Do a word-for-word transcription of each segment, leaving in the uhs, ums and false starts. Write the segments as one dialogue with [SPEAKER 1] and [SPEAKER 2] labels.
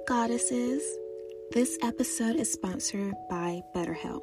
[SPEAKER 1] Goddesses. This episode is sponsored by BetterHelp.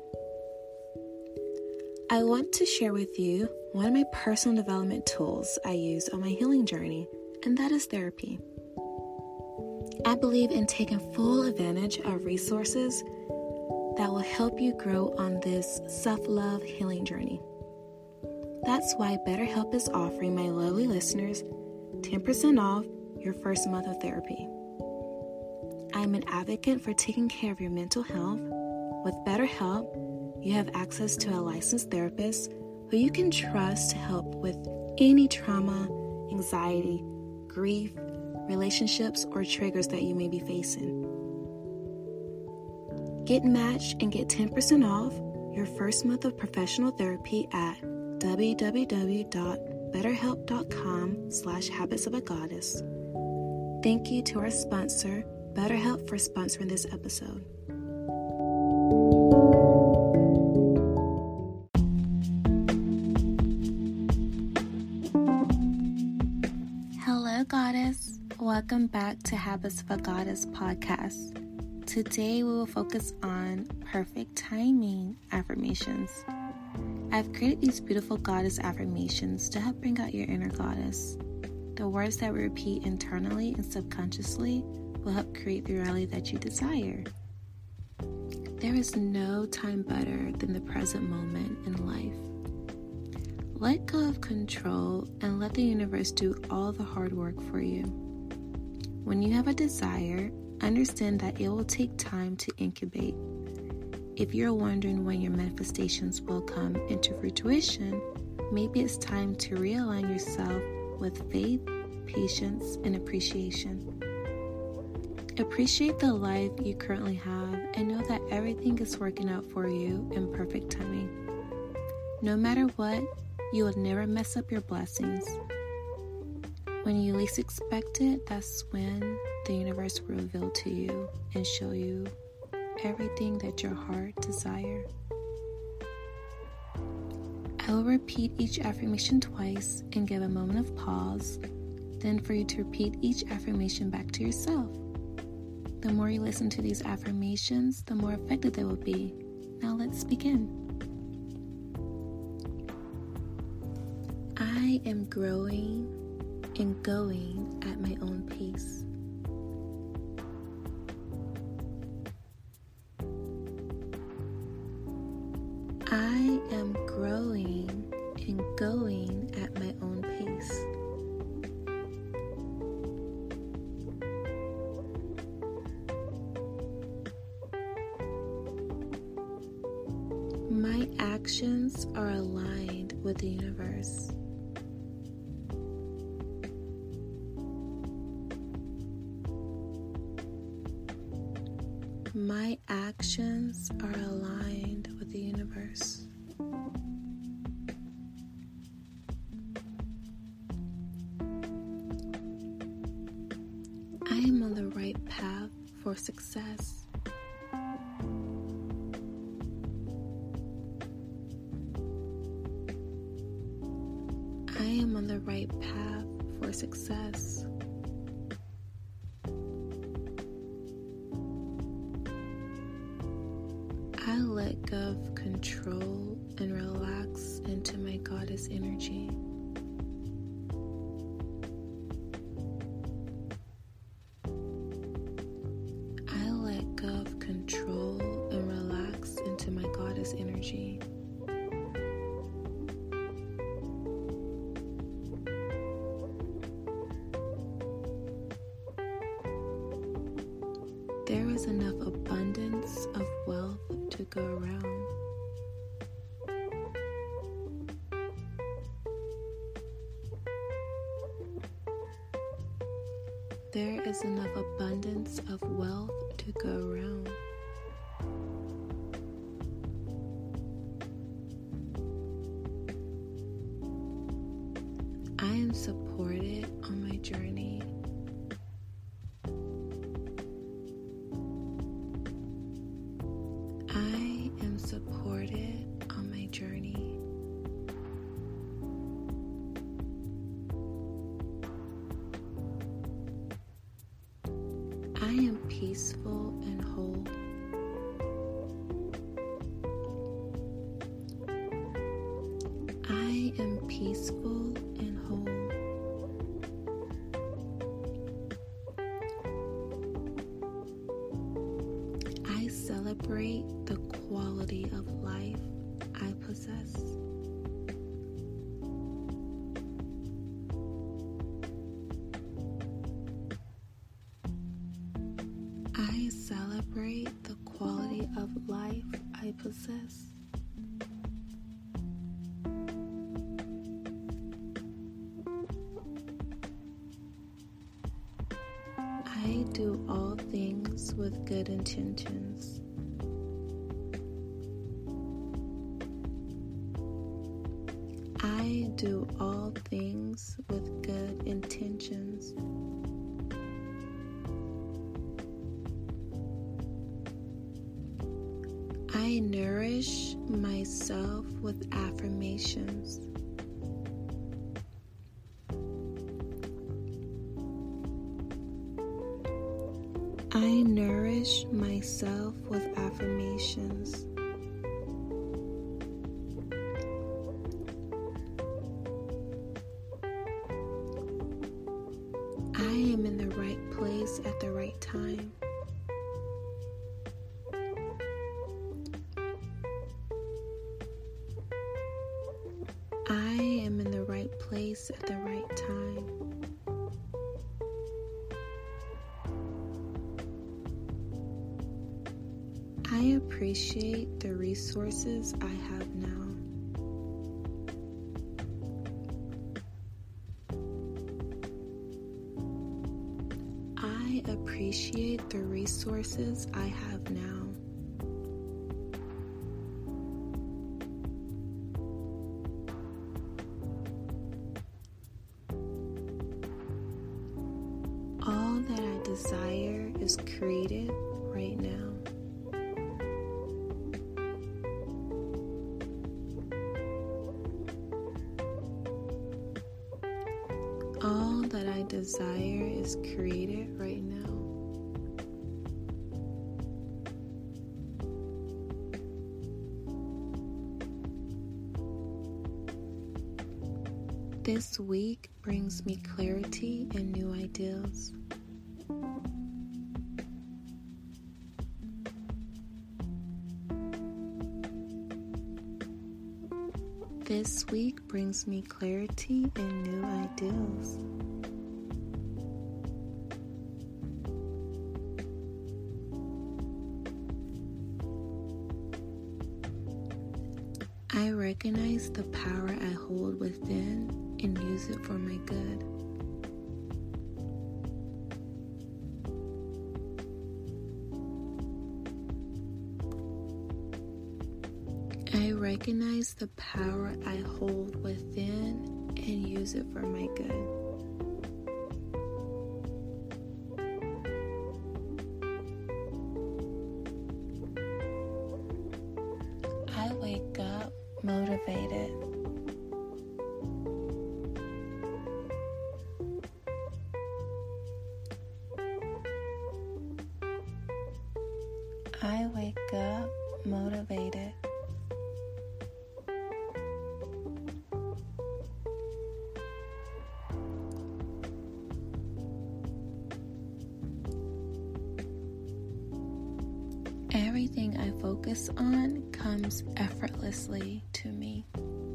[SPEAKER 1] I want to share with you one of my personal development tools I use on my healing journey, and that is therapy. I believe in taking full advantage of resources that will help you grow on this self-love healing journey. That's why BetterHelp is offering my lovely listeners ten percent off your first month of therapy. I'm an advocate for taking care of your mental health. With BetterHelp, you have access to a licensed therapist who you can trust to help with any trauma, anxiety, grief, relationships, or triggers that you may be facing. Get matched and get ten percent off your first month of professional therapy at www.betterhelp.com slash habits of a goddess. Thank you to our sponsor, BetterHelp, for sponsoring this episode. Hello, Goddess. Welcome back to Habits of a Goddess podcast. Today, we will focus on perfect timing affirmations. I've created these beautiful goddess affirmations to help bring out your inner goddess. The words that we repeat internally and subconsciously will help create the reality that you desire. There is no time better than the present moment in life. Let go of control and let the universe do all the hard work for you. When you have a desire, understand that it will take time to incubate. If you're wondering when your manifestations will come into fruition, maybe it's time to realign yourself with faith, patience, and appreciation. Appreciate the life you currently have and know that everything is working out for you in perfect timing. No matter what, you will never mess up your blessings. When you least expect it, that's when the universe will reveal to you and show you everything that your heart desires. I will repeat each affirmation twice and give a moment of pause, then for you to repeat each affirmation back to yourself. The more you listen to these affirmations, the more effective they will be. Now let's begin. I am growing and going at my own pace. I am growing and going at my own pace. My actions are aligned with the universe. My actions are aligned with the universe. I am on the right path for success. I am on the right path for success. I let go of control and relax into my goddess energy. I let go of control and relax into my goddess energy. There is enough abundance of wealth to go around. There is enough abundance of wealth to go around. I am supported on my journey. I am supported on my journey. I am peaceful and whole. I am peaceful and whole. I celebrate the quality of life I possess. I celebrate the quality of life I possess. I do all things with good intentions. I do all things with good intentions. I nourish myself with affirmations. I nourish myself with affirmations. I am in the right place at the right time. I am in the right place at the right time. I appreciate the resources I have now. I appreciate the resources I have now. All that I desire is created right now. All that I desire is created right now. This week brings me clarity and new ideas. This week brings me clarity and new ideals. I recognize the power I hold within and use it for my good. I recognize the power I hold within and use it for my good. I wake up motivated. I wake up motivated. Everything I focus on comes effortlessly to me.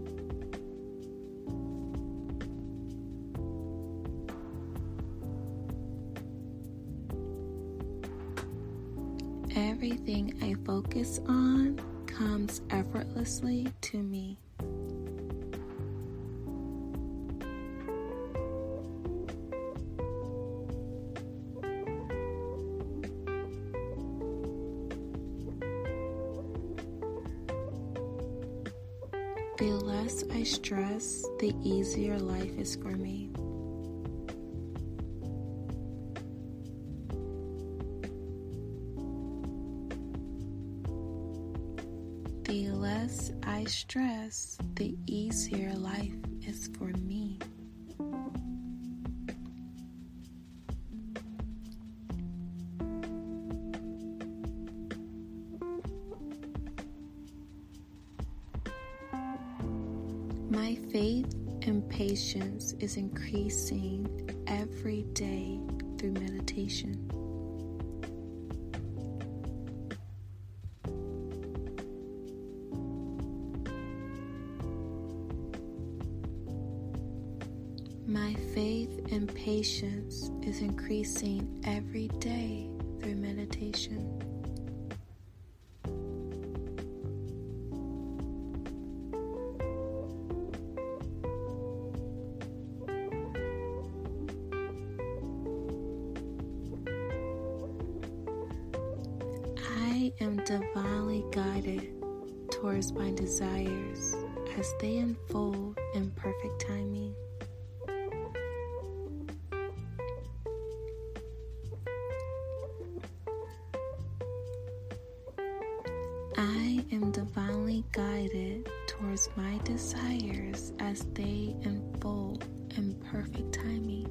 [SPEAKER 1] Everything I focus on comes effortlessly to me. The less I stress, the easier life is for me. The less I stress, the easier life is for me. My faith and patience is increasing every day through meditation. My faith and patience is increasing every day through meditation. I am divinely guided towards my desires as they unfold in perfect timing. I am divinely guided towards my desires as they unfold in perfect timing.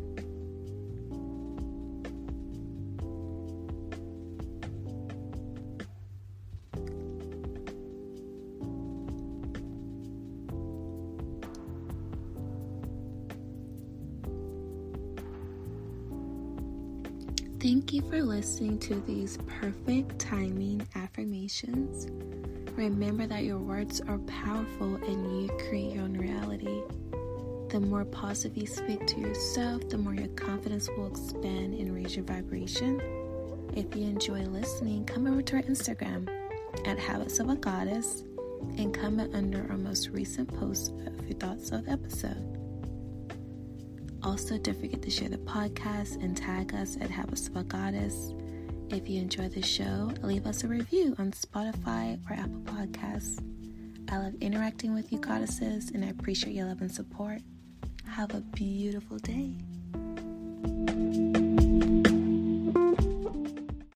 [SPEAKER 1] Thank you for listening to these perfect timing affirmations. Remember that your words are powerful and you create your own reality. The more positive you speak to yourself, the more your confidence will expand and raise your vibration. If you enjoy listening, come over to our Instagram at Habits of a Goddess and comment under our most recent post of your thoughts of the episode. Also, don't forget to share the podcast and tag us at Habits of a Goddess. If you enjoy the show, leave us a review on Spotify or Apple Podcasts. I love interacting with you, goddesses, and I appreciate your love and support. Have a beautiful day.